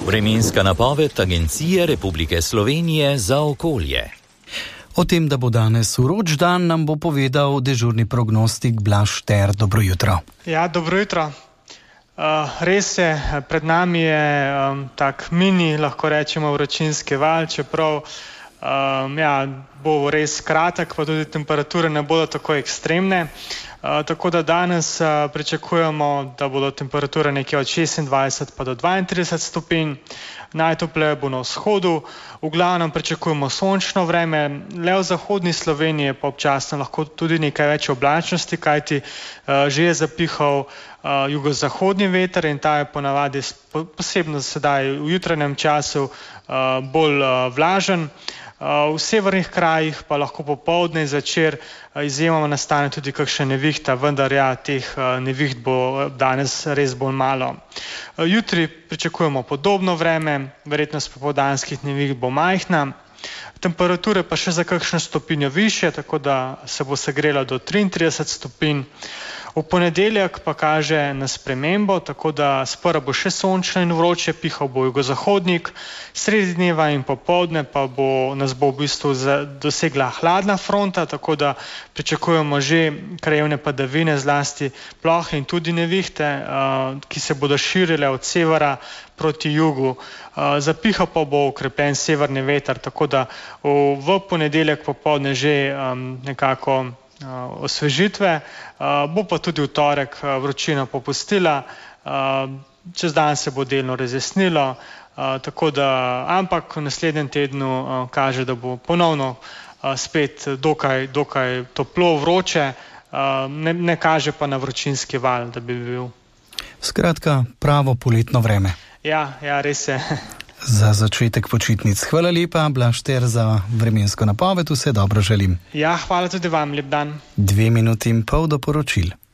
Vremenska napoved Agencije Republike Slovenije za okolje. O tem, da bo danes vroč dan, nam bo povedal dežurni prognostik Blaž Šter. Dobro jutro. Ja, dobro jutro. Res je, pred nami je tak mini, lahko rečemo, vročinski val, čeprav bo res kratek, pa tudi temperature ne bodo tako ekstremne. Tako da danes pričakujemo, da bodo temperature nekje od 26 pa do 32 stopinj. Najtopleje bo na vzhodu, v glavnem pričakujemo sončno vreme, le v zahodni Sloveniji pa občasno lahko tudi nekaj več oblačnosti, kajti že je zapihal jugozahodni veter in ta je ponavadi posebno sedaj v jutranjem času bolj vlažen. V severnih krajih pa lahko popoldne in zvečer izjemoma nastane tudi kakšna nevihta, vendar teh neviht bo danes res bolj malo. Jutri pričakujemo podobno vreme, verjetnost popoldanskih neviht bo majhna, temperature pa še za kakšno stopinjo višje, tako da se bo segrela do 33 stopinj. V ponedeljek pa kaže na spremembo, tako da sprva bo še sončno in vroče, pihal bo jugozahodnik, sredi dneva in popoldne pa nas bo v bistvu dosegla hladna fronta, tako da pričakujemo že krajevne padavine, zlasti plohe in tudi nevihte, ki se bodo širile od severa proti jugu. Zapihal pa bo okrepljen severni veter, tako da v ponedeljek popoldne že nekako osvežitve, bo pa tudi v torek vročina popustila, čez dan se bo delno razjasnilo, ampak v naslednjem tednu kaže, da bo ponovno spet dokaj toplo, vroče, ne kaže pa na vročinski val, da bi bil. Skratka, pravo poletno vreme. Ja, res je. Za začetek počitnic. Hvala lepa, Blaž Šter, za vremensko napoved. Vse dobro želim. Ja, hvala tudi vam, lep dan. 2,5 minuti do poročil.